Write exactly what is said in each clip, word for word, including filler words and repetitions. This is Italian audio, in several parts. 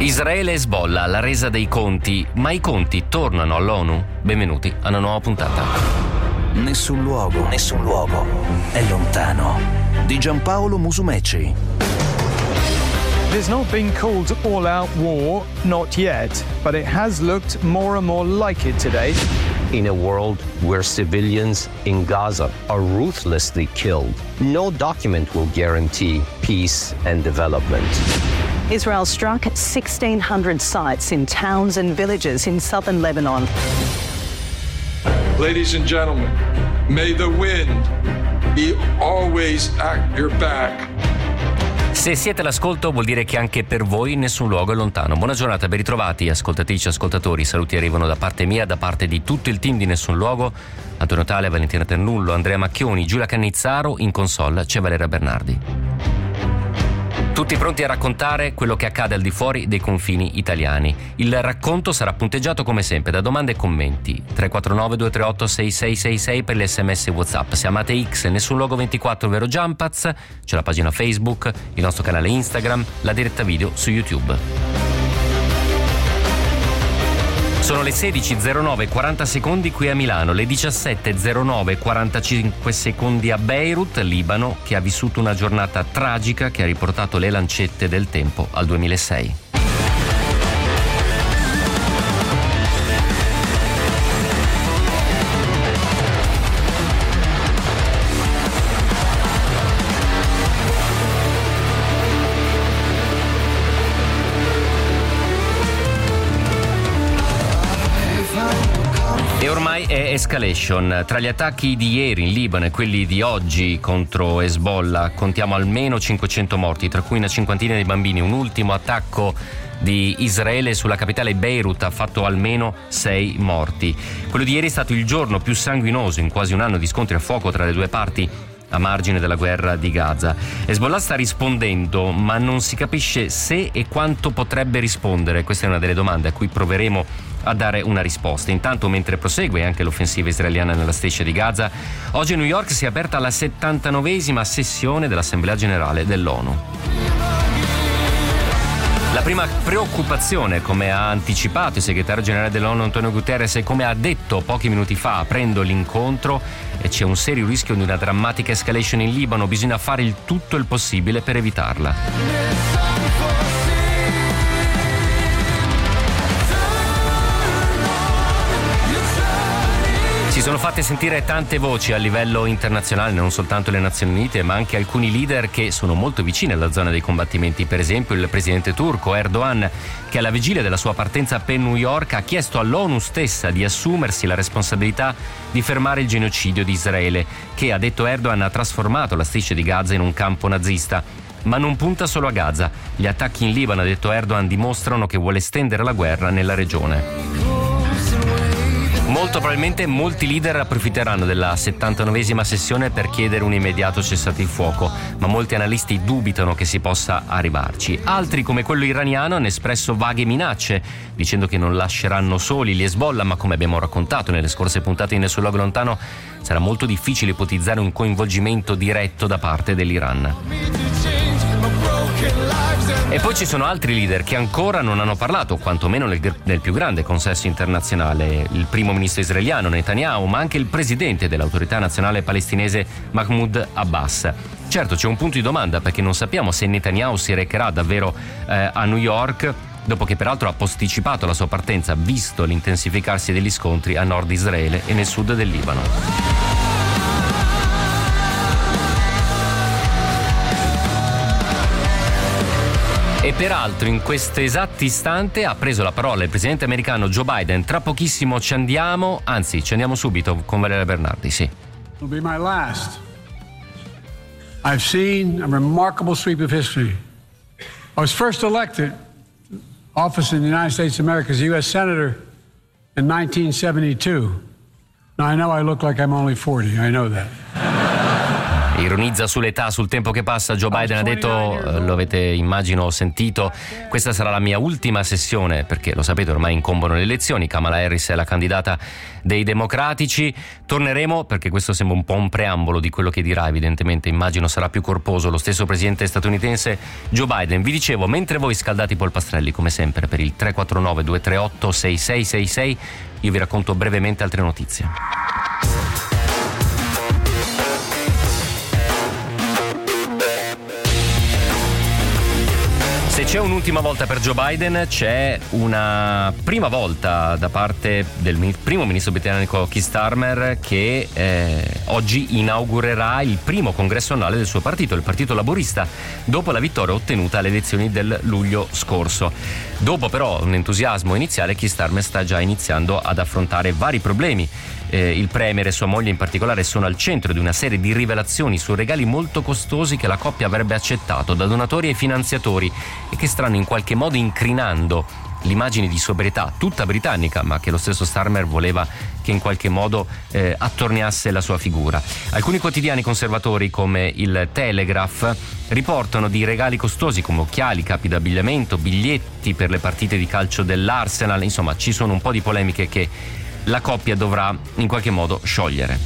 Israele e Hezbollah, la resa dei conti, ma i conti tornano all'ONU? Benvenuti a una nuova puntata. Nessun luogo, nessun luogo è lontano. Di Giampaolo Musumeci. It has not been called all-out war, not yet, but it has looked more and more like it today. In a world where civilians in Gaza are ruthlessly killed, no document will guarantee peace and development. Israel struck sixteen hundred sites in towns and villages in southern Lebanon. Ladies and gentlemen, may the wind be always at your back. Se siete all'ascolto vuol dire che anche per voi nessun luogo è lontano. Buona giornata, ben ritrovati ascoltatrici e ascoltatori. I saluti arrivano da parte mia, da parte di tutto il team di Nessun Luogo. Antonio Tale, Valentina Ternullo, Andrea Macchioni, Giulia Cannizzaro. In console c'è Valeria Bernardi. Tutti pronti a raccontare quello che accade al di fuori dei confini italiani. Il racconto sarà punteggiato come sempre da domande e commenti. tre quattro nove due tre otto sei sei sei sei per le sms e WhatsApp. Se amate X, Nessun Luogo ventiquattro, ovvero Jumpaz, c'è la pagina Facebook, il nostro canale Instagram, la diretta video su YouTube. Sono le sedici e zero nove e quaranta secondi qui a Milano, le diciassette e zero nove e quarantacinque secondi a Beirut, Libano, che ha vissuto una giornata tragica che ha riportato le lancette del tempo al duemilasei. E ormai è escalation. Tra gli attacchi di ieri in Libano e quelli di oggi contro Hezbollah contiamo almeno cinquecento morti, tra cui una cinquantina di bambini. Un ultimo attacco di Israele sulla capitale Beirut ha fatto almeno sei morti. Quello di ieri è stato il giorno più sanguinoso in quasi un anno di scontri a fuoco tra le due parti a margine della guerra di Gaza. Hezbollah sta rispondendo, ma non si capisce se e quanto potrebbe rispondere. Questa è una delle domande a cui proveremo a dare una risposta. Intanto, mentre prosegue anche l'offensiva israeliana nella striscia di Gaza, oggi a New York si è aperta la settantanovesima sessione dell'Assemblea Generale dell'ONU. La prima preoccupazione, come ha anticipato il segretario generale dell'ONU Antonio Guterres e come ha detto pochi minuti fa aprendo l'incontro, e c'è un serio rischio di una drammatica escalation in Libano, bisogna fare il tutto il possibile per evitarla. Si sono fatte sentire tante voci a livello internazionale, non soltanto le Nazioni Unite, ma anche alcuni leader che sono molto vicini alla zona dei combattimenti. Per esempio il presidente turco Erdogan, che alla vigilia della sua partenza per New York ha chiesto all'ONU stessa di assumersi la responsabilità di fermare il genocidio di Israele, che, ha detto Erdogan, ha trasformato la striscia di Gaza in un campo nazista. Ma non punta solo a Gaza. Gli attacchi in Libano, ha detto Erdogan, dimostrano che vuole estendere la guerra nella regione. Molto probabilmente molti leader approfitteranno della settantanovesima sessione per chiedere un immediato cessate il fuoco, ma molti analisti dubitano che si possa arrivarci. Altri, come quello iraniano, hanno espresso vaghe minacce, dicendo che non lasceranno soli gli Hezbollah, ma come abbiamo raccontato nelle scorse puntate di Nessun Luogo Lontano, sarà molto difficile ipotizzare un coinvolgimento diretto da parte dell'Iran. E poi ci sono altri leader che ancora non hanno parlato, quantomeno nel, nel più grande consesso internazionale. Il primo ministro israeliano Netanyahu, ma anche il presidente dell'autorità nazionale palestinese Mahmoud Abbas. Certo, c'è un punto di domanda, perché non sappiamo se Netanyahu si recherà davvero eh, a New York, dopo che peraltro ha posticipato la sua partenza visto l'intensificarsi degli scontri a nord di Israele e nel sud del Libano. E peraltro in questo esatto istante ha preso la parola il presidente americano Joe Biden. Tra pochissimo ci andiamo, anzi ci andiamo subito con Valeria Bernardi, sì. It'll be my last. I've seen a remarkable sweep of history. I was first elected office in the United States of America as a U S Senator in nineteen seventy-two. Now I know I look like I'm only forty, I know that. Ironizza sull'età, sul tempo che passa. Joe Biden ha detto, lo avete immagino sentito, questa sarà la mia ultima sessione, perché lo sapete ormai incombono le elezioni, Kamala Harris è la candidata dei democratici. Torneremo, perché questo sembra un po' un preambolo di quello che dirà, evidentemente immagino sarà più corposo lo stesso presidente statunitense Joe Biden. Vi dicevo, mentre voi scaldate i polpastrelli come sempre per il tre quattro nove due tre otto sei sei sei sei, io vi racconto brevemente altre notizie. Se c'è un'ultima volta per Joe Biden, c'è una prima volta da parte del primo ministro britannico Keir Starmer, che eh, oggi inaugurerà il primo congresso annuale del suo partito, il Partito Laburista, dopo la vittoria ottenuta alle elezioni del luglio scorso. Dopo però un entusiasmo iniziale, Keir Starmer sta già iniziando ad affrontare vari problemi. Eh, il premier e sua moglie in particolare sono al centro di una serie di rivelazioni su regali molto costosi che la coppia avrebbe accettato da donatori e finanziatori e che stanno in qualche modo incrinando l'immagine di sobrietà tutta britannica, ma che lo stesso Starmer voleva che in qualche modo eh, attorniasse la sua figura. Alcuni quotidiani conservatori come il Telegraph riportano di regali costosi come occhiali, capi d'abbigliamento, biglietti per le partite di calcio dell'Arsenal. Insomma, ci sono un po' di polemiche che la coppia dovrà in qualche modo sciogliere.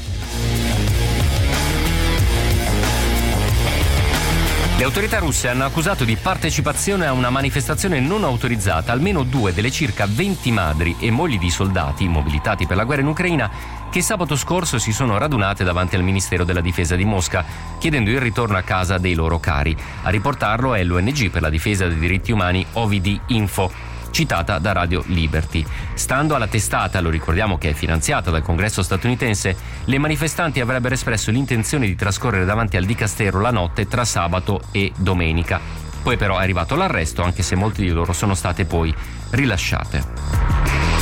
Le autorità russe hanno accusato di partecipazione a una manifestazione non autorizzata almeno due delle circa venti madri e mogli di soldati mobilitati per la guerra in Ucraina che sabato scorso si sono radunate davanti al Ministero della Difesa di Mosca chiedendo il ritorno a casa dei loro cari. A riportarlo è l'O N G per la difesa dei diritti umani O V D Info, citata da Radio Liberty. Stando alla testata, lo ricordiamo che è finanziata dal Congresso statunitense, le manifestanti avrebbero espresso l'intenzione di trascorrere davanti al dicastero la notte tra sabato e domenica. Poi però è arrivato l'arresto, anche se molte di loro sono state poi rilasciate.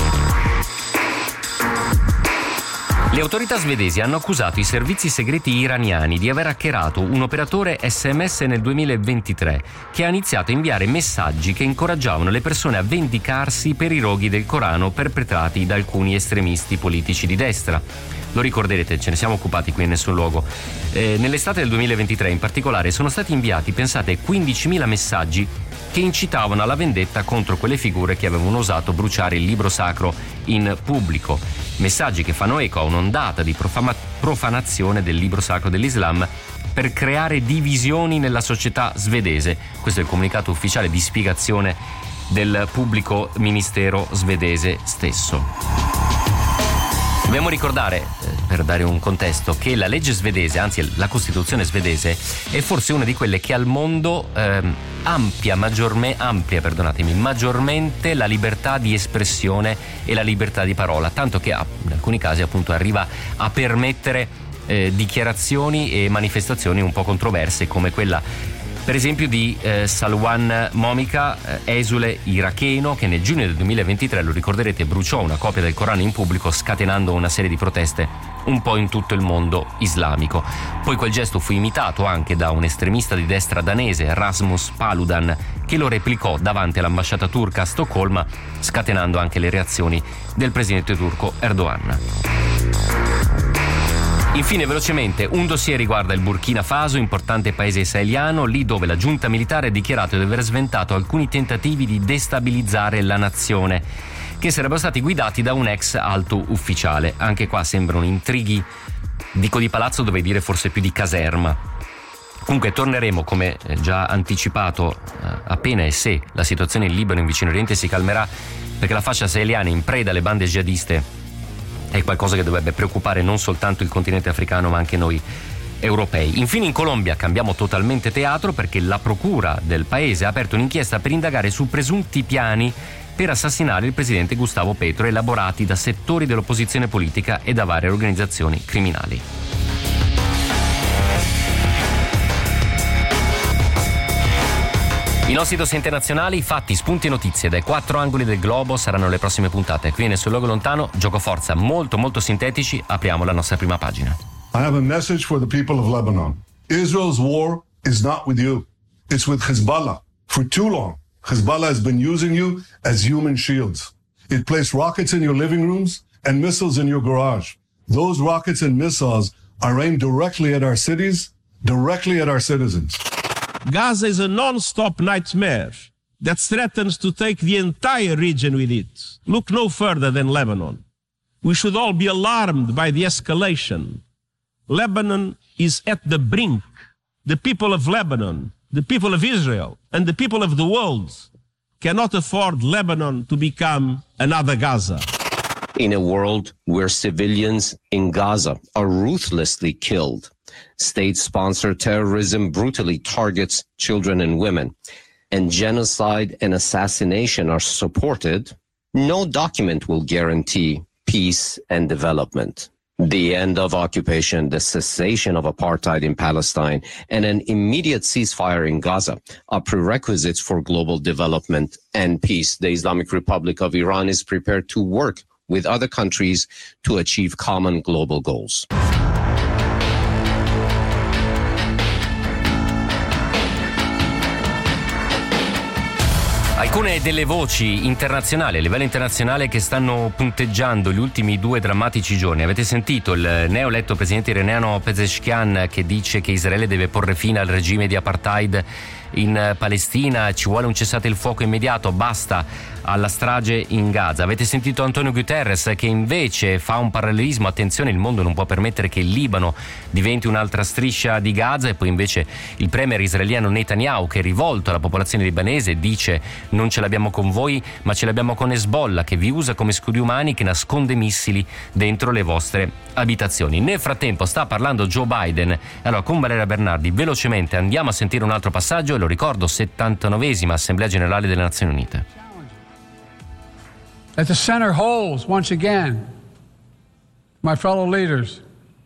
Le autorità svedesi hanno accusato i servizi segreti iraniani di aver hackerato un operatore S M S nel duemilaventitré che ha iniziato a inviare messaggi che incoraggiavano le persone a vendicarsi per i roghi del Corano perpetrati da alcuni estremisti politici di destra. Lo ricorderete, ce ne siamo occupati qui in Nessun Luogo. Eh, nell'estate del duemilaventitré in particolare sono stati inviati, pensate, quindicimila messaggi che incitavano alla vendetta contro quelle figure che avevano osato bruciare il libro sacro in pubblico. Messaggi che fanno eco a un'ondata di profama- profanazione del libro sacro dell'Islam per creare divisioni nella società svedese. Questo è il comunicato ufficiale di spiegazione del pubblico ministero svedese stesso. Dobbiamo ricordare, per dare un contesto, che la legge svedese, anzi la Costituzione svedese, è forse una di quelle che al mondo ehm, amplia, maggiorme, amplia perdonatemi, maggiormente la libertà di espressione e la libertà di parola, tanto che in alcuni casi appunto arriva a permettere eh, dichiarazioni e manifestazioni un po' controverse come quella per esempio di eh, Salwan Momika, eh, esule iracheno, che nel giugno del duemilaventitré, lo ricorderete, bruciò una copia del Corano in pubblico scatenando una serie di proteste un po' in tutto il mondo islamico. Poi quel gesto fu imitato anche da un estremista di destra danese, Rasmus Paludan, che lo replicò davanti all'ambasciata turca a Stoccolma, scatenando anche le reazioni del presidente turco Erdogan. Infine, velocemente, un dossier riguarda il Burkina Faso, importante paese saheliano, lì dove la giunta militare ha dichiarato di aver sventato alcuni tentativi di destabilizzare la nazione, che sarebbero stati guidati da un ex alto ufficiale. Anche qua sembrano intrighi, dico di palazzo, dovrei dire forse più di caserma. Comunque torneremo, come già anticipato, appena e se la situazione in Libano e in Vicino Oriente si calmerà, perché la fascia saheliana in preda alle bande jihadiste è qualcosa che dovrebbe preoccupare non soltanto il continente africano ma anche noi europei. Infine in Colombia cambiamo totalmente teatro perché la procura del paese ha aperto un'inchiesta per indagare su presunti piani per assassinare il presidente Gustavo Petro elaborati da settori dell'opposizione politica e da varie organizzazioni criminali. I nostri dossier internazionali, fatti, spunti e notizie dai quattro angoli del globo saranno le prossime puntate. Qui nel Sul Luogo Lontano, gioco forza molto molto sintetici, apriamo la nostra prima pagina. I have a message for the people of Lebanon. Israel's war is not with you. It's with Hezbollah. For too long, Hezbollah has been using you as human shields. It placed rockets in your living rooms and missiles in your garage. Those rockets and missiles are aimed directly at our cities, directly at our citizens. Gaza is a non-stop nightmare that threatens to take the entire region with it. Look no further than Lebanon. We should all be alarmed by the escalation. Lebanon is at the brink. The people of Lebanon, the people of Israel, and the people of the world cannot afford Lebanon to become another Gaza. In a world where civilians in Gaza are ruthlessly killed, state-sponsored terrorism brutally targets children and women, and genocide and assassination are supported, no document will guarantee peace and development. The end of occupation, the cessation of apartheid in Palestine, and an immediate ceasefire in Gaza are prerequisites for global development and peace. The Islamic Republic of Iran is prepared to work with other countries to achieve common global goals. Alcune delle voci internazionali, a livello internazionale, che stanno punteggiando gli ultimi due drammatici giorni. Avete sentito il neoeletto presidente iraniano Pezeshkian che dice che Israele deve porre fine al regime di apartheid in Palestina, ci vuole un cessate il fuoco immediato, basta alla strage in Gaza. Avete sentito Antonio Guterres che invece fa un parallelismo, attenzione, il mondo non può permettere che il Libano diventi un'altra striscia di Gaza, e poi invece il premier israeliano Netanyahu, che è rivolto alla popolazione libanese, dice: non ce l'abbiamo con voi ma ce l'abbiamo con Hezbollah, che vi usa come scudi umani, che nasconde missili dentro le vostre abitazioni. Nel frattempo sta parlando Joe Biden. Allora, con Valeria Bernardi velocemente andiamo a sentire un altro passaggio, e lo ricordo, settantanovesima Assemblea Generale delle Nazioni Unite. That the center holds once again. My fellow leaders,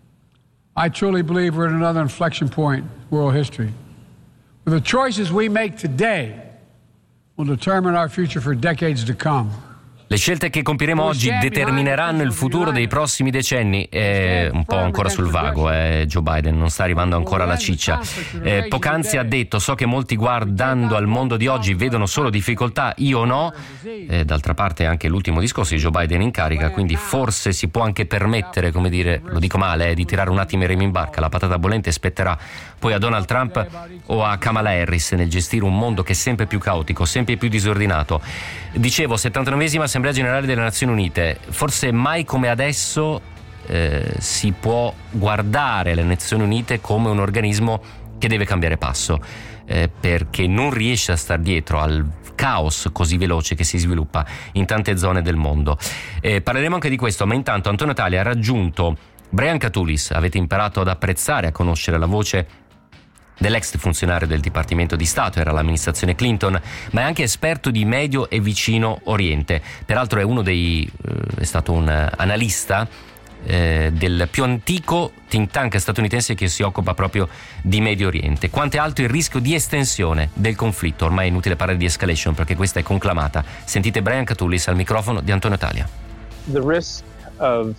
I truly believe we're at another inflection point in world history, where the choices we make today will determine our future for decades to come. Le scelte che compieremo oggi determineranno il futuro dei prossimi decenni. È un po' ancora sul vago, eh, Joe Biden, non sta arrivando ancora alla ciccia. Eh, poc'anzi ha detto: so che molti guardando al mondo di oggi vedono solo difficoltà, io no. Eh, d'altra parte è anche l'ultimo discorso di Joe Biden in carica, quindi forse si può anche permettere, come dire, lo dico male, eh, di tirare un attimo i remi in barca. La patata bollente spetterà poi a Donald Trump o a Kamala Harris nel gestire un mondo che è sempre più caotico, sempre più disordinato. Dicevo, settantanovesima Assemblea Generale delle Nazioni Unite. Forse mai come adesso eh, si può guardare le Nazioni Unite come un organismo che deve cambiare passo, eh, perché non riesce a star dietro al caos così veloce che si sviluppa in tante zone del mondo. Eh, parleremo anche di questo, ma intanto Antonio Tali ha raggiunto Brian Katulis. Avete imparato ad apprezzare, a conoscere la voce dell'ex funzionario del Dipartimento di Stato, era l'amministrazione Clinton, ma è anche esperto di Medio e Vicino Oriente. Peraltro è uno dei eh, è stato un analista eh, del più antico think tank statunitense che si occupa proprio di Medio Oriente. Quanto è alto il rischio di estensione del conflitto? Ormai è inutile parlare di escalation perché questa è conclamata. Sentite Brian Katulis al microfono di Antonio Talia. The risk of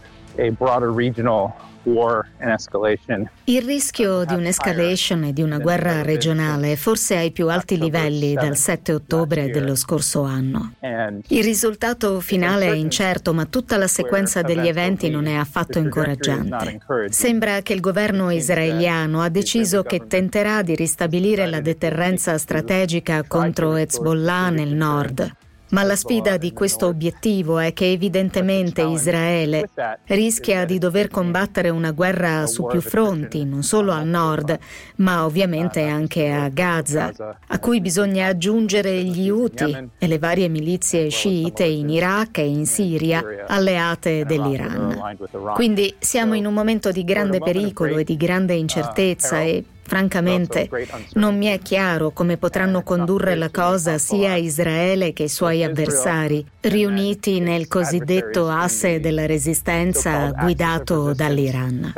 a broader regional war and escalation. Il rischio di un'escalation e di una guerra regionale forse ai più alti livelli dal sette ottobre dello scorso anno. Il risultato finale è incerto, ma tutta la sequenza degli eventi non è affatto incoraggiante. Sembra che il governo israeliano ha deciso che tenterà di ristabilire la deterrenza strategica contro Hezbollah nel nord. Ma la sfida di questo obiettivo è che evidentemente Israele rischia di dover combattere una guerra su più fronti, non solo al nord, ma ovviamente anche a Gaza, a cui bisogna aggiungere gli Houthi e le varie milizie sciite in Iraq e in Siria, alleate dell'Iran. Quindi siamo in un momento di grande pericolo e di grande incertezza e francamente, non mi è chiaro come potranno condurre la cosa sia Israele che i suoi avversari, riuniti nel cosiddetto asse della resistenza guidato dall'Iran.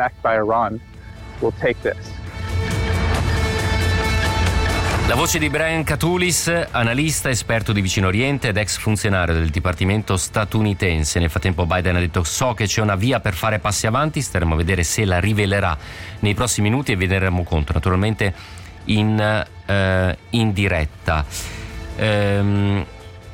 La voce di Brian Katulis, analista, esperto di Vicino Oriente ed ex funzionario del Dipartimento statunitense. Nel frattempo Biden ha detto: so che c'è una via per fare passi avanti, staremo a vedere se la rivelerà nei prossimi minuti e vi renderemo conto, naturalmente in, eh, in diretta. Ehm,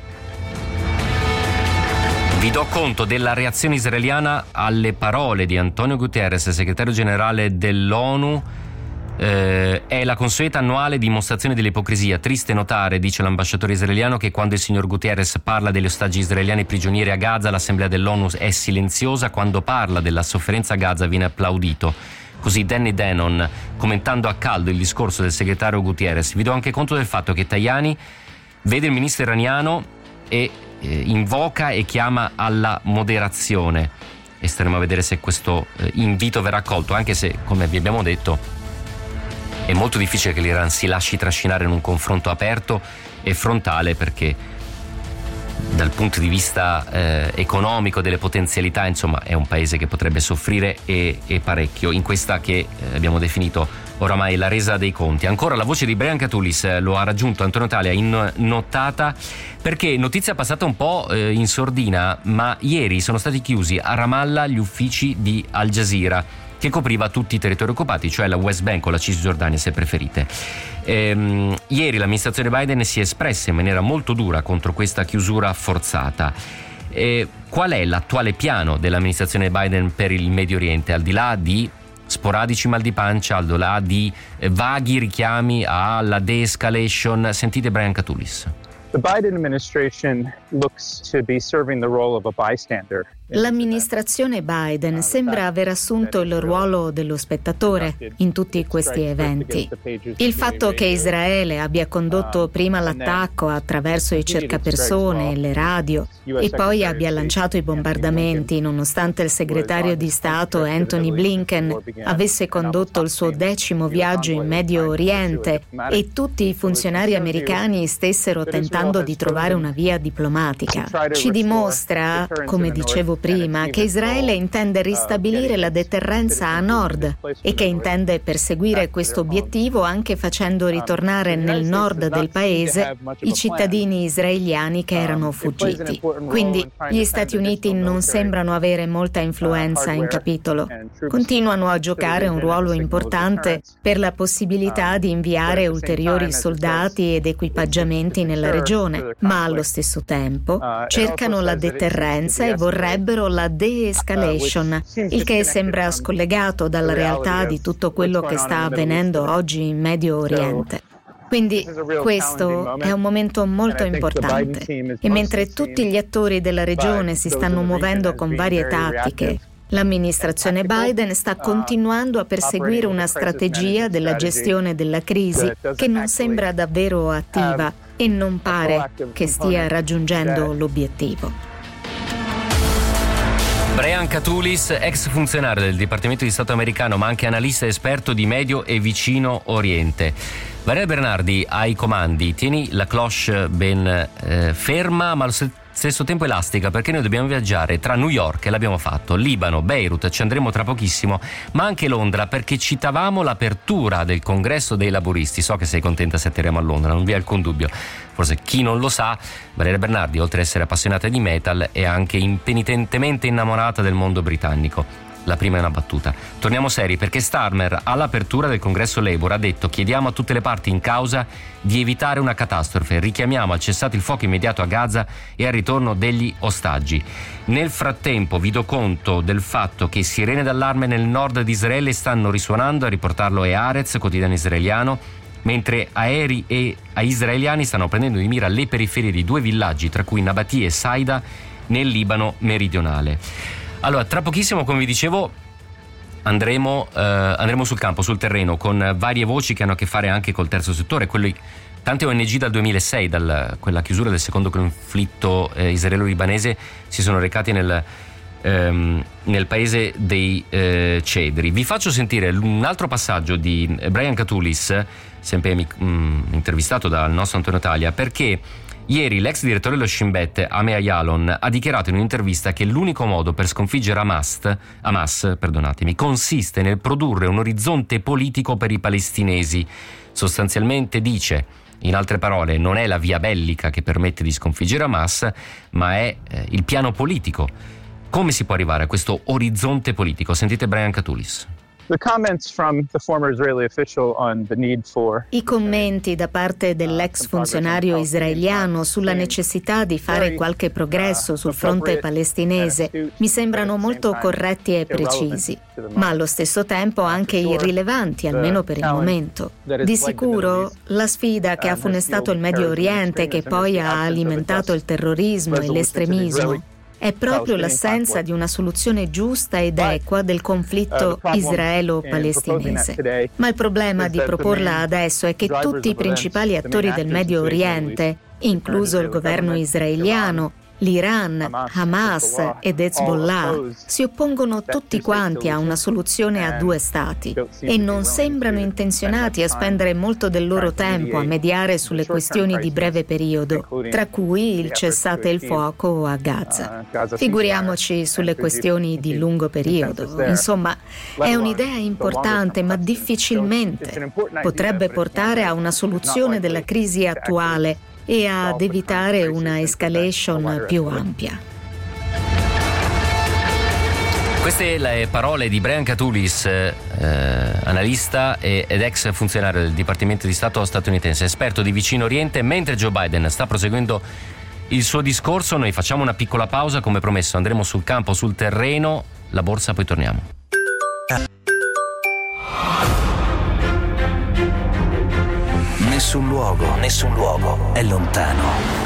vi do conto della reazione israeliana alle parole di Antonio Guterres, segretario generale dell'ONU, Eh, è la consueta annuale dimostrazione dell'ipocrisia. Triste notare, dice l'ambasciatore israeliano, che quando il signor Guterres parla degli ostaggi israeliani prigionieri a Gaza, l'Assemblea dell'ONU è silenziosa. Quando parla della sofferenza a Gaza viene applaudito. Così Danny Danon, commentando a caldo il discorso del segretario Guterres. Vi do anche conto del fatto che Tajani vede il ministro iraniano e eh, invoca e chiama alla moderazione, e staremo a vedere se questo eh, invito verrà accolto, anche se, come vi abbiamo detto, è molto difficile che l'Iran si lasci trascinare in un confronto aperto e frontale, perché dal punto di vista eh, economico, delle potenzialità, insomma, è un paese che potrebbe soffrire e, e parecchio in questa che eh, abbiamo definito oramai la resa dei conti. Ancora la voce di Brian Katulis eh, lo ha raggiunto Antonio Talia in nottata, perché notizia passata un po' eh, in sordina, ma ieri sono stati chiusi a Ramallah gli uffici di Al Jazeera, che copriva tutti i territori occupati, cioè la West Bank o la Cisgiordania se preferite. Ehm, ieri l'amministrazione Biden si è espressa in maniera molto dura contro questa chiusura forzata. E qual è l'attuale piano dell'amministrazione Biden per il Medio Oriente, al di là di sporadici mal di pancia, al di là di eh, vaghi richiami alla de-escalation? Sentite Brian Katulis. The Biden administration looks to be serving the role of a bystander. L'amministrazione Biden sembra aver assunto il ruolo dello spettatore in tutti questi eventi. Il fatto che Israele abbia condotto prima l'attacco attraverso i cercapersone e le radio e poi abbia lanciato i bombardamenti nonostante il segretario di Stato Anthony Blinken avesse condotto il suo decimo viaggio in Medio Oriente e tutti i funzionari americani stessero tentando di trovare una via diplomatica, ci dimostra, come dicevo prima, che Israele intende ristabilire la deterrenza a nord e che intende perseguire questo obiettivo anche facendo ritornare nel nord del paese i cittadini israeliani che erano fuggiti. Quindi gli Stati Uniti non sembrano avere molta influenza in capitolo. Continuano a giocare un ruolo importante per la possibilità di inviare ulteriori soldati ed equipaggiamenti nella regione, ma allo stesso tempo cercano la deterrenza e vorrebbero la de-escalation, il che sembra scollegato dalla realtà di tutto quello che sta avvenendo oggi in Medio Oriente. Quindi questo è un momento molto importante e mentre tutti gli attori della regione si stanno muovendo con varie tattiche, l'amministrazione Biden sta continuando a perseguire una strategia della gestione della crisi che non sembra davvero attiva e non pare che stia raggiungendo l'obiettivo. Brian Katulis, ex funzionario del Dipartimento di Stato americano, ma anche analista e esperto di Medio e Vicino Oriente. Valeria Bernardi ai comandi. Tieni la cloche ben eh, ferma, ma allo stesso tempo elastica, perché noi dobbiamo viaggiare tra New York, e l'abbiamo fatto, Libano, Beirut, ci andremo tra pochissimo, ma anche Londra, perché citavamo l'apertura del congresso dei laburisti. So che sei contenta se atterriamo a Londra, non vi è alcun dubbio. Forse chi non lo sa, Valeria Bernardi, oltre ad essere appassionata di metal, è anche impenitentemente innamorata del mondo britannico. La prima è una battuta. Torniamo seri, perché Starmer all'apertura del congresso Labour ha detto: chiediamo a tutte le parti in causa di evitare una catastrofe, richiamiamo al cessate il fuoco immediato a Gaza e al ritorno degli ostaggi. Nel frattempo vi do conto del fatto che sirene d'allarme nel nord di Israele stanno risuonando, a riportarlo è Haaretz, quotidiano israeliano, mentre aerei e israeliani stanno prendendo di mira le periferie di due villaggi, tra cui Nabati e Saida, nel Libano meridionale. Allora, tra pochissimo, come vi dicevo, andremo, eh, andremo sul campo, sul terreno, con varie voci che hanno a che fare anche col terzo settore. Quelli, tante O N G dal duemilasei, da quella chiusura del secondo conflitto eh, israelo-libanese, si sono recati nel, ehm, nel paese dei eh, cedri. Vi faccio sentire un altro passaggio di Brian Katulis, sempre mh, intervistato dal nostro Antonio Talia, perché ieri l'ex direttore dello Shin Bet, Amea Yalon, ha dichiarato in un'intervista che l'unico modo per sconfiggere Hamas, Hamas perdonatemi, consiste nel produrre un orizzonte politico per i palestinesi. Sostanzialmente dice, in altre parole, non è la via bellica che permette di sconfiggere Hamas, ma è eh, il piano politico. Come si può arrivare a questo orizzonte politico? Sentite Brian Katulis. I commenti da parte dell'ex funzionario israeliano sulla necessità di fare qualche progresso sul fronte palestinese mi sembrano molto corretti e precisi, ma allo stesso tempo anche irrilevanti, almeno per il momento. Di sicuro, la sfida che ha funestato il Medio Oriente, che poi ha alimentato il terrorismo e l'estremismo, è proprio l'assenza di una soluzione giusta ed equa del conflitto israelo-palestinese. Ma il problema di proporla adesso è che tutti i principali attori del Medio Oriente, incluso il governo israeliano, l'Iran, Hamas ed Hezbollah, si oppongono tutti quanti a una soluzione a due stati e non sembrano intenzionati a spendere molto del loro tempo a mediare sulle questioni di breve periodo, tra cui il cessate il fuoco a Gaza. Figuriamoci sulle questioni di lungo periodo. Insomma, è un'idea importante, ma difficilmente potrebbe portare a una soluzione della crisi attuale e ad evitare una escalation più ampia. Queste le parole di Brian Katulis, eh, analista ed ex funzionario del Dipartimento di Stato statunitense, esperto di Vicino Oriente. Mentre Joe Biden sta proseguendo il suo discorso, noi facciamo una piccola pausa, come promesso andremo sul campo, sul terreno, la borsa, poi torniamo. Nessun luogo, nessun luogo è lontano.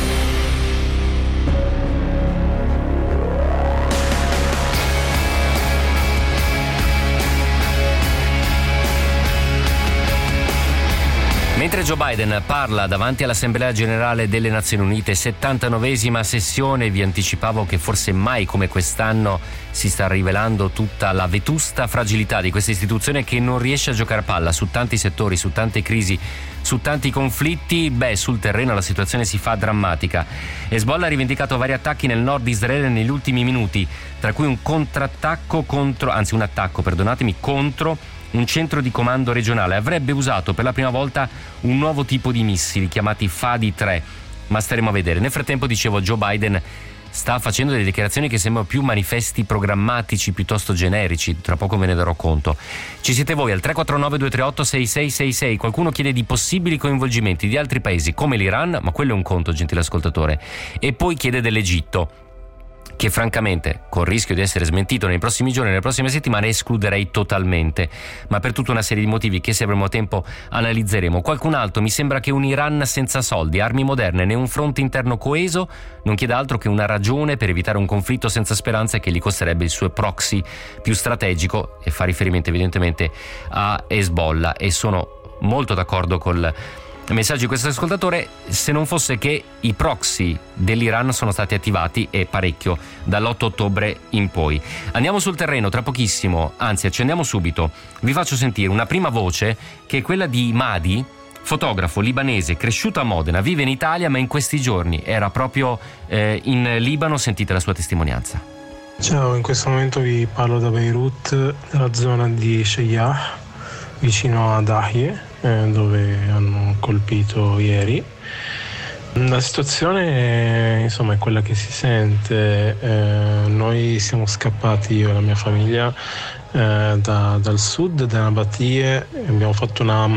Mentre Joe Biden parla davanti all'Assemblea Generale delle Nazioni Unite, settantanovesima sessione, vi anticipavo che forse mai come quest'anno si sta rivelando tutta la vetusta fragilità di questa istituzione che non riesce a giocare a palla su tanti settori, su tante crisi, su tanti conflitti. Beh, sul terreno la situazione si fa drammatica. Hezbollah ha rivendicato vari attacchi nel nord di Israele negli ultimi minuti, tra cui un contrattacco contro, anzi un attacco, perdonatemi, contro un centro di comando regionale. Avrebbe usato per la prima volta un nuovo tipo di missili chiamati Fadi tre, ma staremo a vedere. Nel frattempo, dicevo, Joe Biden sta facendo delle dichiarazioni che sembrano più manifesti programmatici piuttosto generici, tra poco ve ne darò conto. Ci siete voi al tre quattro nove due tre otto sei sei sei sei. Qualcuno chiede di possibili coinvolgimenti di altri paesi come l'Iran, ma quello è un conto, gentile ascoltatore, e poi chiede dell'Egitto, che francamente, col rischio di essere smentito nei prossimi giorni, nelle prossime settimane, escluderei totalmente, ma per tutta una serie di motivi che, se avremo tempo, analizzeremo. Qualcun altro: mi sembra che un Iran senza soldi, armi moderne né un fronte interno coeso non chieda altro che una ragione per evitare un conflitto senza speranza che gli costerebbe il suo proxy più strategico, e fa riferimento evidentemente a Hezbollah, e sono molto d'accordo col messaggio di questo ascoltatore, se non fosse che i proxy dell'Iran sono stati attivati, e parecchio, dall'otto ottobre in poi. Andiamo sul terreno tra pochissimo, anzi accendiamo subito. Vi faccio sentire una prima voce, che è quella di Madi, fotografo libanese cresciuto a Modena, vive in Italia ma in questi giorni era proprio eh, in Libano. Sentite la sua testimonianza. Ciao, in questo momento vi parlo da Beirut, nella zona di Sheyah, vicino ad Ahye, dove hanno colpito ieri. La situazione, insomma, è quella che si sente. Eh, noi siamo scappati, io e la mia famiglia, eh, da, dal sud, da Nabatie. Abbiamo fatto una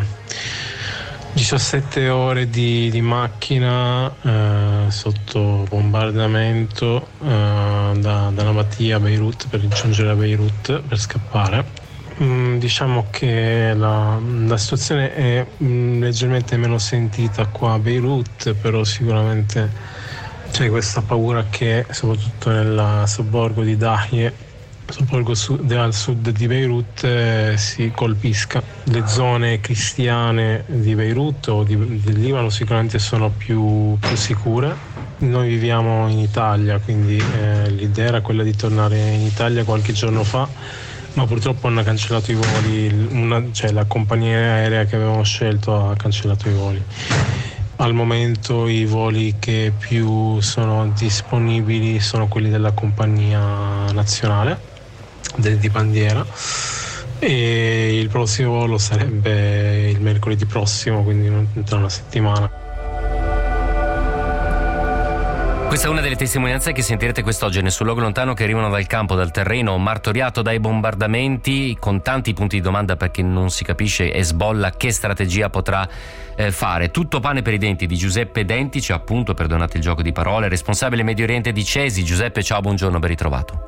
diciassette ore di, di macchina eh, sotto bombardamento eh, da, da Nabatie a Beirut, per raggiungere a Beirut, per scappare. Mm, diciamo che la, la situazione è mm, leggermente meno sentita qua a Beirut, però sicuramente c'è questa paura che soprattutto nel sobborgo di Dahye, sobborgo sud, al sud di Beirut, eh, si colpisca. Le zone cristiane di Beirut o di, del Libano sicuramente sono più, più sicure. Noi viviamo in Italia, quindi eh, l'idea era quella di tornare in Italia qualche giorno fa, ma purtroppo hanno cancellato i voli, una, cioè la compagnia aerea che avevamo scelto ha cancellato i voli. Al momento i voli che più sono disponibili sono quelli della compagnia nazionale, del, di bandiera, e il prossimo volo sarebbe il mercoledì prossimo, quindi tra una settimana. Questa è una delle testimonianze che sentirete quest'oggi sul luogo lontano, che arrivano dal campo, dal terreno martoriato dai bombardamenti, con tanti punti di domanda perché non si capisce Hezbollah che strategia potrà eh, fare. Tutto pane per i denti di Giuseppe Dentice, appunto, perdonate il gioco di parole, responsabile Medio Oriente di Cesi. Giuseppe, ciao, buongiorno, ben ritrovato.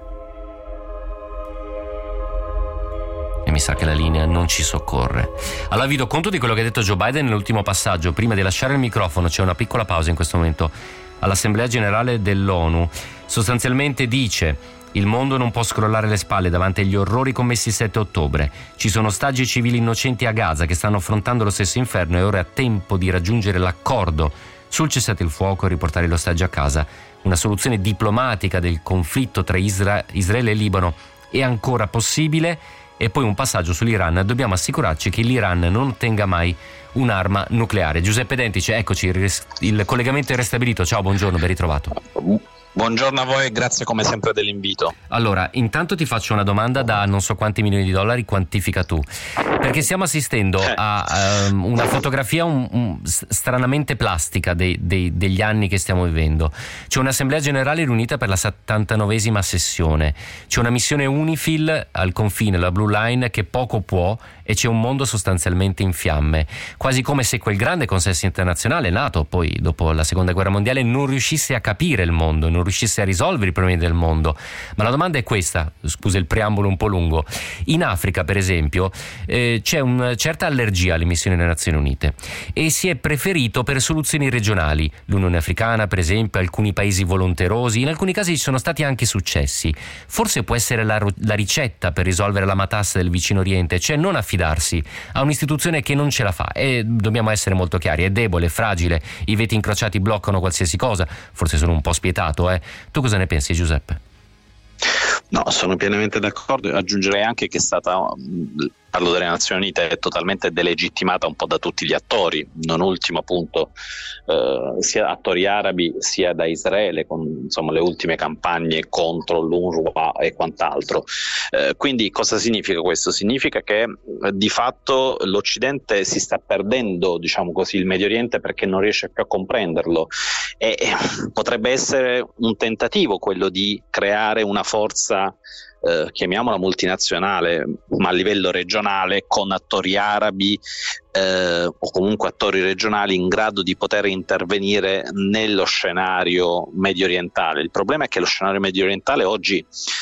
E mi sa che la linea non ci soccorre. Allora vi do conto di quello che ha detto Joe Biden nell'ultimo passaggio. Prima di lasciare il microfono c'è una piccola pausa in questo momento all'Assemblea Generale dell'ONU. Sostanzialmente dice: il mondo non può scrollare le spalle davanti agli orrori commessi il sette ottobre. Ci sono ostaggi civili innocenti a Gaza che stanno affrontando lo stesso inferno e ora è tempo di raggiungere l'accordo sul cessate il fuoco e riportare gli ostaggi a casa. Una soluzione diplomatica del conflitto tra Isra- Israele e Libano è ancora possibile. E poi un passaggio sull'Iran: dobbiamo assicurarci che l'Iran non ottenga mai un'arma nucleare. Giuseppe Dentice, eccoci, il collegamento è restabilito. Ciao, buongiorno, ben ritrovato. Buongiorno a voi e grazie come sempre dell'invito. Allora, intanto ti faccio una domanda da non so quanti milioni di dollari, quantifica tu, perché stiamo assistendo a um, una fotografia un, un, stranamente plastica dei, dei, degli anni che stiamo vivendo. C'è un'assemblea generale riunita per la settantanovesima sessione, c'è una missione UNIFIL al confine, la Blue Line, che poco può, e c'è un mondo sostanzialmente in fiamme, quasi come se quel grande consesso internazionale nato poi dopo la seconda guerra mondiale non riuscisse a capire il mondo, non riuscisse a risolvere i problemi del mondo. Ma la domanda è questa, scusa il preambolo un po' lungo: in Africa per esempio eh, c'è una certa allergia alle missioni delle Nazioni Unite e si è preferito per soluzioni regionali, l'Unione Africana per esempio, alcuni paesi volonterosi, in alcuni casi ci sono stati anche successi. Forse può essere la, la ricetta per risolvere la matassa del vicino Oriente, cioè non affidarsi a un'istituzione che non ce la fa. E dobbiamo essere molto chiari, è debole, è fragile, i veti incrociati bloccano qualsiasi cosa. Forse sono un po' spietato, eh. Tu cosa ne pensi, Giuseppe? No, sono pienamente d'accordo. Aggiungerei anche che è stata, parlo delle Nazioni Unite, è totalmente delegittimata un po' da tutti gli attori, non ultimo appunto eh, sia attori arabi sia da Israele, con insomma le ultime campagne contro l'UNRWA e quant'altro. Eh, quindi cosa significa questo? Significa che eh, di fatto l'Occidente si sta perdendo, diciamo così, il Medio Oriente perché non riesce più a comprenderlo, e eh, potrebbe essere un tentativo quello di creare una forza Eh, chiamiamola multinazionale, ma a livello regionale, con attori arabi eh, o comunque attori regionali in grado di poter intervenire nello scenario medio orientale. Il problema è che lo scenario medio orientale oggi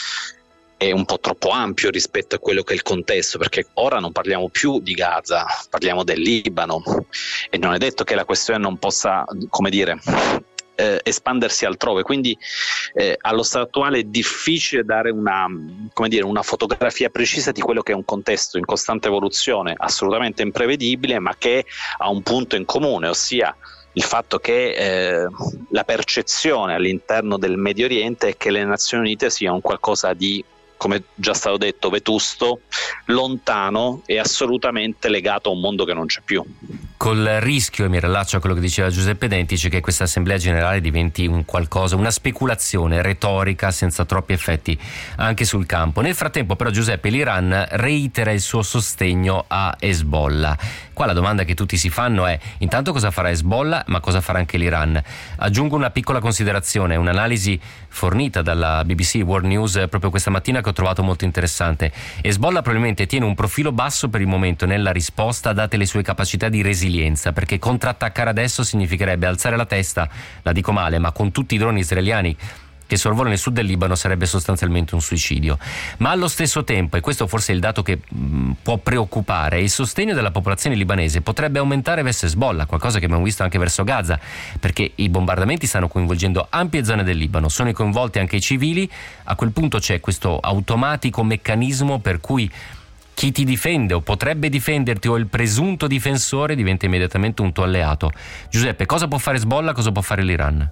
è un po' troppo ampio rispetto a quello che è il contesto, perché ora non parliamo più di Gaza, parliamo del Libano, e non è detto che la questione non possa, come dire, Eh, espandersi altrove, quindi eh, allo stato attuale è difficile dare una, come dire, una fotografia precisa di quello che è un contesto in costante evoluzione, assolutamente imprevedibile, ma che ha un punto in comune, ossia il fatto che eh, la percezione all'interno del Medio Oriente è che le Nazioni Unite siano qualcosa di, come già stato detto, vetusto, lontano e assolutamente legato a un mondo che non c'è più. Col rischio, e mi rilaccio a quello che diceva Giuseppe Dentice, che questa assemblea generale diventi un qualcosa, una speculazione retorica senza troppi effetti anche sul campo. Nel frattempo però, Giuseppe, l'Iran reitera il suo sostegno a Hezbollah. Qua la domanda che tutti si fanno è: intanto cosa farà Hezbollah, ma cosa farà anche l'Iran? Aggiungo una piccola considerazione, un'analisi fornita dalla B B C World News proprio questa mattina che ho trovato molto interessante. Hezbollah probabilmente tiene un profilo basso per il momento nella risposta, date le sue capacità di resilienza, perché contrattaccare adesso significherebbe alzare la testa, la dico male, ma con tutti i droni israeliani che sorvolano il sud del Libano sarebbe sostanzialmente un suicidio. Ma allo stesso tempo, e questo forse è il dato che mh, può preoccupare, il sostegno della popolazione libanese potrebbe aumentare verso Hezbollah, qualcosa che abbiamo visto anche verso Gaza, perché i bombardamenti stanno coinvolgendo ampie zone del Libano, sono coinvolti anche i civili. A quel punto c'è questo automatico meccanismo per cui chi ti difende o potrebbe difenderti o il presunto difensore diventa immediatamente un tuo alleato. Giuseppe, cosa può fare Hezbollah, cosa può fare l'Iran?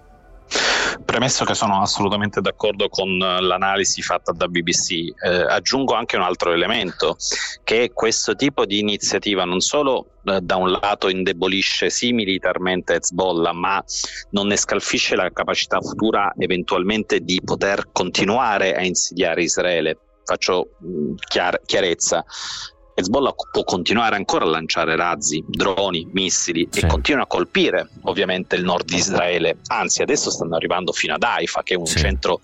Premesso che sono assolutamente d'accordo con l'analisi fatta da B B C, eh, aggiungo anche un altro elemento, che questo tipo di iniziativa non solo eh, da un lato indebolisce sì militarmente Hezbollah, ma non ne scalfisce la capacità futura eventualmente di poter continuare a insidiare Israele. Faccio mh, chiar- chiarezza. Hezbollah può continuare ancora a lanciare razzi, droni, missili sì. e continua a colpire ovviamente il nord di Israele, anzi adesso stanno arrivando fino ad Haifa, che è un sì. centro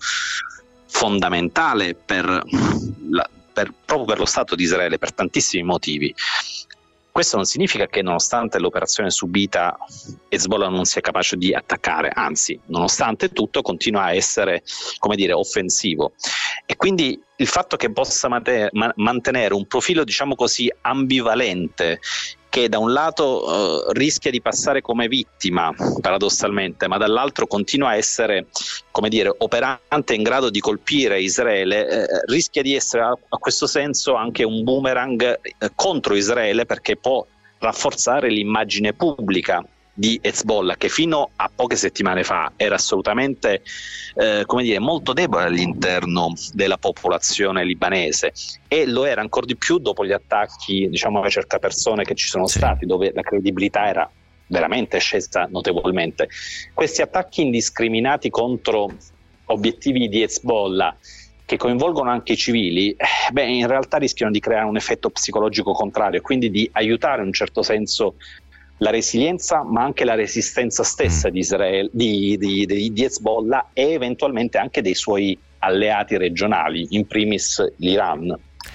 fondamentale per, la, per proprio per lo Stato di Israele per tantissimi motivi. Questo non significa che nonostante l'operazione subita Hezbollah non sia capace di attaccare, anzi, nonostante tutto continua a essere, come dire, offensivo. E quindi il fatto che possa mate- ma- mantenere un profilo, diciamo così, ambivalente, che da un lato uh, rischia di passare come vittima, paradossalmente, ma dall'altro continua a essere, come dire, operante in grado di colpire Israele, eh, rischia di essere a, a questo senso anche un boomerang eh, contro Israele, perché può rafforzare l'immagine pubblica di Hezbollah, che fino a poche settimane fa era assolutamente eh, come dire, molto debole all'interno della popolazione libanese, e lo era ancora di più dopo gli attacchi, diciamo, a cercapersone che ci sono sì. stati, dove la credibilità era veramente scesa notevolmente. Questi attacchi indiscriminati contro obiettivi di Hezbollah, che coinvolgono anche i civili, eh, beh, in realtà rischiano di creare un effetto psicologico contrario, e quindi di aiutare in un certo senso la resilienza, ma anche la resistenza stessa di, Israele, di, di, di, di Hezbollah, e eventualmente anche dei suoi alleati regionali, in primis l'Iran.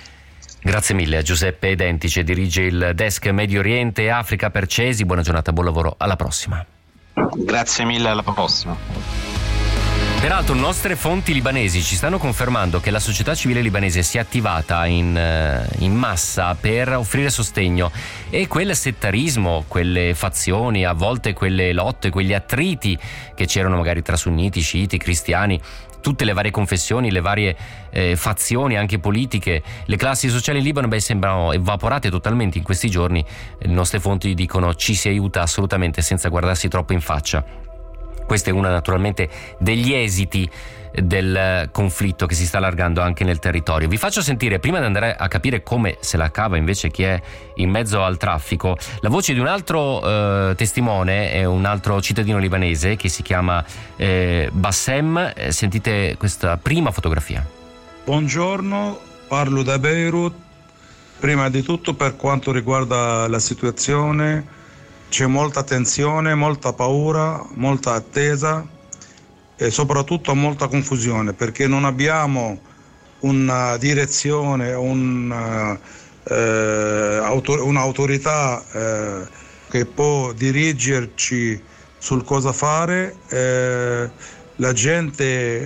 Grazie mille a Giuseppe Dentice, dirige il desk Medio Oriente e Africa per Cesi. Buona giornata, buon lavoro, alla prossima. Grazie mille, alla prossima. Peraltro nostre fonti libanesi ci stanno confermando che la società civile libanese si è attivata in, in massa per offrire sostegno, e quel settarismo, quelle fazioni, a volte quelle lotte, quegli attriti che c'erano magari tra sunniti, sciiti, cristiani, tutte le varie confessioni, le varie eh, fazioni anche politiche, le classi sociali in Libano, beh, sembrano evaporate totalmente in questi giorni. Le nostre fonti dicono ci si aiuta assolutamente senza guardarsi troppo in faccia. Questo è uno naturalmente degli esiti del conflitto che si sta allargando anche nel territorio. Vi faccio sentire, prima di andare a capire come se la cava invece chi è in mezzo al traffico, la voce di un altro eh, testimone, è un altro cittadino libanese che si chiama eh, Bassem. Sentite questa prima fotografia. Buongiorno, parlo da Beirut. Prima di tutto, per quanto riguarda la situazione, c'è molta tensione, molta paura, molta attesa e soprattutto molta confusione, perché non abbiamo una direzione, un, eh, autor- un'autorità eh, che può dirigerci sul cosa fare. Eh, la gente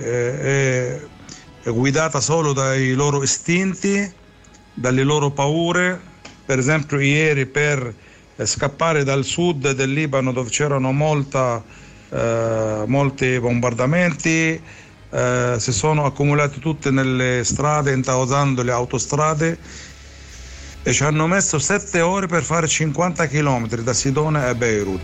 eh, è guidata solo dai loro istinti, dalle loro paure. Per esempio ieri, per scappare dal sud del Libano, dove c'erano molta, eh, molti bombardamenti, eh, si sono accumulati tutte nelle strade, intausando le autostrade, e ci hanno messo sette ore per fare cinquanta chilometri da Sidone a Beirut.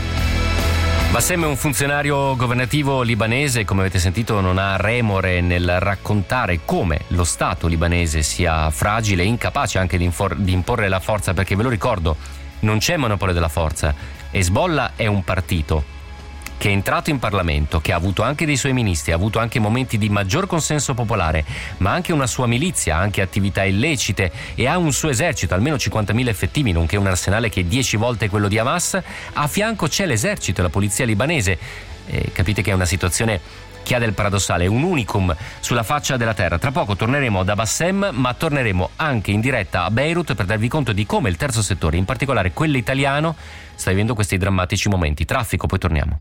Bassem è un funzionario governativo libanese, come avete sentito non ha remore nel raccontare come lo Stato libanese sia fragile e incapace anche di, infor- di imporre la forza, perché ve lo ricordo, non c'è monopolio della forza. Hezbollah è un partito che è entrato in Parlamento, che ha avuto anche dei suoi ministri, ha avuto anche momenti di maggior consenso popolare, ma anche una sua milizia, anche attività illecite, e ha un suo esercito, almeno cinquantamila effettivi, nonché un arsenale che è dieci volte quello di Hamas. A fianco c'è l'esercito e la polizia libanese. Eh, capite che è una situazione che ha del paradossale, un unicum sulla faccia della terra. Tra poco torneremo da Bassem, ma torneremo anche in diretta a Beirut per darvi conto di come il terzo settore, in particolare quello italiano, sta vivendo questi drammatici momenti. Traffico, poi torniamo.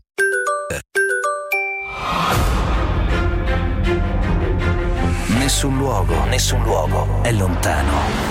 Nessun luogo, nessun luogo è lontano.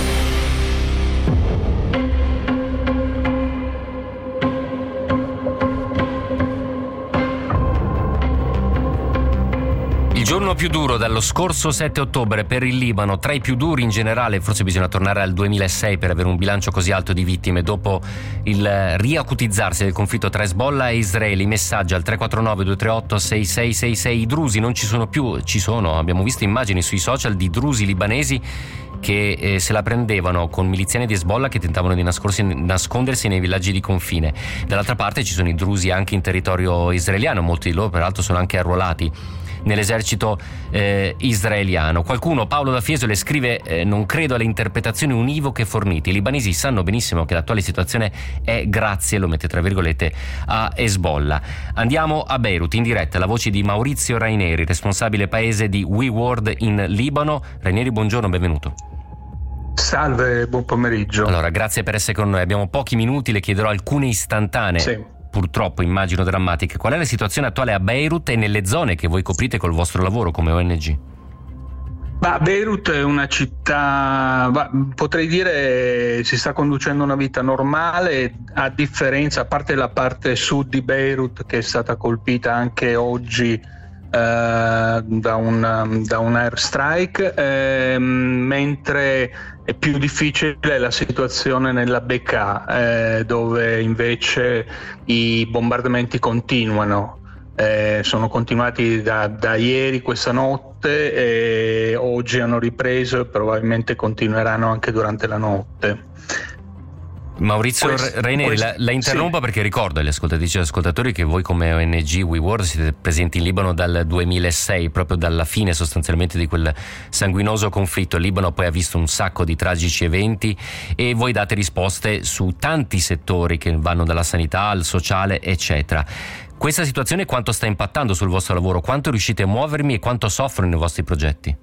Il giorno più duro dallo scorso sette ottobre per il Libano, tra i più duri in generale. Forse bisogna tornare al duemilasei per avere un bilancio così alto di vittime. Dopo il riacutizzarsi del conflitto tra Hezbollah e Israele, i messaggi al tre quattro nove due tre otto sei sei sei sei. I drusi non ci sono più, ci sono, abbiamo visto immagini sui social di drusi libanesi che eh, se la prendevano con miliziani di Hezbollah che tentavano di nascondersi nei villaggi di confine. Dall'altra parte ci sono i drusi anche in territorio israeliano, molti di loro peraltro sono anche arruolati nell'esercito eh, israeliano. Qualcuno, Paolo da Fiesole, scrive eh, non credo alle interpretazioni univoche fornite. I libanesi sanno benissimo che l'attuale situazione è grazie, lo mette tra virgolette, a Hezbollah. Andiamo a Beirut, in diretta la voce di Maurizio Raineri, responsabile paese di We World in Libano. Raineri, buongiorno, benvenuto. Salve, buon pomeriggio. Allora, grazie per essere con noi. Abbiamo pochi minuti, le chiederò alcune istantanee. Sì. Purtroppo immagino drammatiche. Qual è la situazione attuale a Beirut e nelle zone che voi coprite col vostro lavoro come O N G? Bah, Beirut è una città, bah, potrei dire si sta conducendo una vita normale, a differenza, a parte la parte sud di Beirut che è stata colpita anche oggi Uh, da un, da un airstrike, eh, mentre è più difficile la situazione nella Bekaa, eh, dove invece i bombardamenti continuano. Eh, sono continuati da, da ieri, questa notte, e oggi hanno ripreso e probabilmente continueranno anche durante la notte. Maurizio questo, Raineri, questo, la, la interrompo sì. Perché ricordo agli ascoltatrici e ascoltatori che voi come O N G We World siete presenti in Libano dal duemilasei, proprio dalla fine sostanzialmente di quel sanguinoso conflitto. Il Libano poi ha visto un sacco di tragici eventi e voi date risposte su tanti settori che vanno dalla sanità al sociale eccetera. Questa situazione quanto sta impattando sul vostro lavoro? Quanto riuscite a muovermi e quanto soffrono i vostri progetti?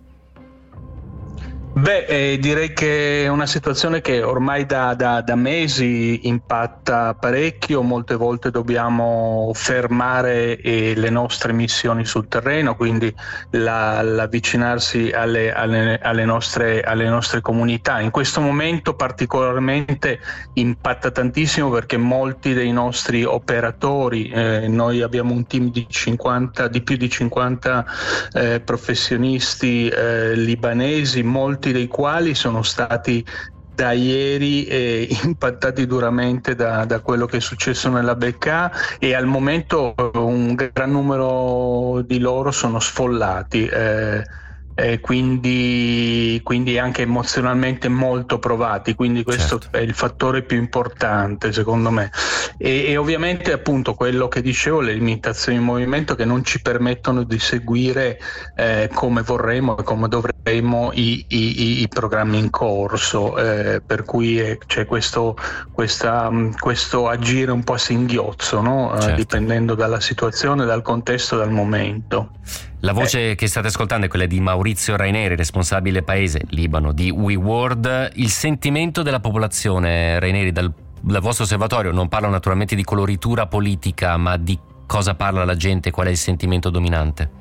Beh, eh, direi che è una situazione che ormai da, da, da mesi impatta parecchio. Molte volte dobbiamo fermare eh, le nostre missioni sul terreno, quindi la, l'avvicinarsi alle, alle, alle, nostre, alle nostre comunità. In questo momento particolarmente impatta tantissimo perché molti dei nostri operatori, eh, noi abbiamo un team di cinquanta, di più di cinquanta eh, professionisti eh, libanesi, molti dei quali sono stati da ieri eh, impattati duramente da, da quello che è successo nella Bekaa, e al momento un gran numero di loro sono sfollati. Eh, Eh, quindi, quindi anche emozionalmente molto provati, quindi questo certo. È il fattore più importante secondo me, e, e ovviamente appunto quello che dicevo, le limitazioni di movimento che non ci permettono di seguire eh, come vorremmo e come dovremmo i, i, i programmi in corso, eh, per cui è, c'è questo, questa, questo agire un po' a singhiozzo, no? Certo. eh, dipendendo dalla situazione, dal contesto, dal momento. La voce eh. che state ascoltando è quella di Maurizio Raineri, responsabile paese Libano di We World. Il sentimento della popolazione, Raineri, dal, dal vostro osservatorio, non parlo naturalmente di coloritura politica, ma di cosa parla la gente, qual è il sentimento dominante?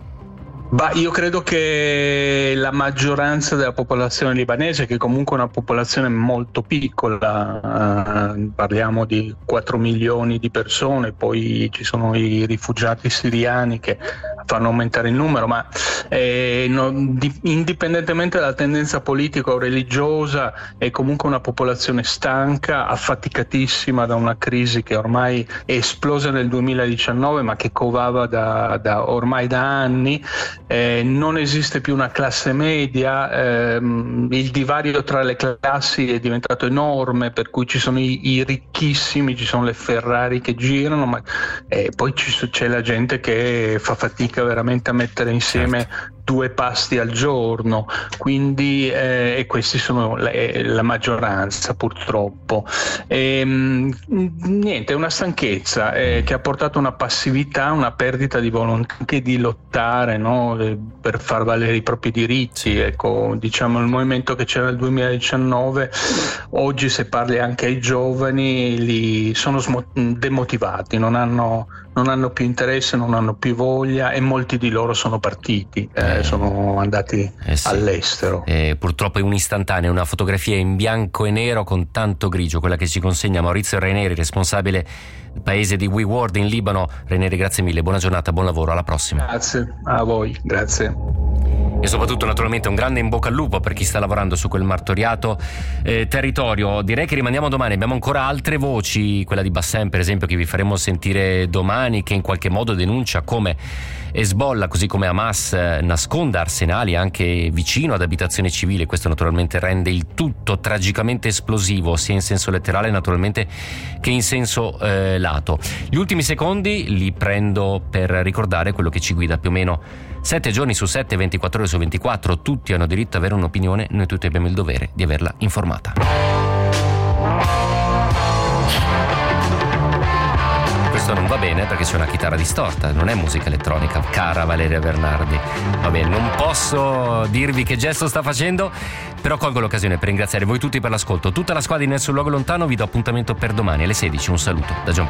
Bah, io credo che la maggioranza della popolazione libanese, che comunque è una popolazione molto piccola, eh, parliamo di quattro milioni di persone, poi ci sono i rifugiati siriani che fanno aumentare il numero, ma eh, non, di, indipendentemente dalla tendenza politica o religiosa, è comunque una popolazione stanca, affaticatissima da una crisi che ormai è esplosa nel duemiladiciannove ma che covava da, da ormai da anni. Eh, non esiste più una classe media, ehm, il divario tra le classi è diventato enorme, per cui ci sono i, i ricchissimi, ci sono le Ferrari che girano, ma eh, poi ci, c'è la gente che fa fatica veramente a mettere insieme certo. due pasti al giorno, quindi eh, e questi sono la, la maggioranza purtroppo. E, niente, è una stanchezza eh, che ha portato una passività, una perdita di volontà anche di lottare, no? Per far valere i propri diritti. Ecco, diciamo il movimento che c'era nel duemiladiciannove, oggi se parli anche ai giovani li sono smo- demotivati, non hanno, non hanno più interesse, non hanno più voglia, e molti di loro sono partiti, eh, eh, sono andati eh sì. all'estero. Eh, purtroppo è un'istantanea, una fotografia in bianco e nero con tanto grigio, quella che ci consegna Maurizio Raineri, responsabile paese di We World in Libano. Raineri, grazie mille, buona giornata, buon lavoro, alla prossima. Grazie a voi, grazie. E soprattutto naturalmente un grande in bocca al lupo per chi sta lavorando su quel martoriato eh, territorio. Direi che rimaniamo domani, abbiamo ancora altre voci, quella di Bassem per esempio che vi faremo sentire domani, che in qualche modo denuncia come Hezbollah così come Hamas nasconda arsenali anche vicino ad abitazioni civili. Questo naturalmente rende il tutto tragicamente esplosivo sia in senso letterale naturalmente che in senso eh, lato. Gli ultimi secondi li prendo per ricordare quello che ci guida più o meno sette giorni su sette, ventiquattro ore su ventiquattro. Tutti hanno diritto ad avere un'opinione, noi tutti abbiamo il dovere di averla informata. Questo non va bene perché c'è una chitarra distorta, non è musica elettronica, cara Valeria Bernardi. Va bene, non posso dirvi che gesto sta facendo, però colgo l'occasione per ringraziare voi tutti per l'ascolto. Tutta la squadra di Nel sul luogo lontano vi do appuntamento per domani alle sedici. Un saluto da Gian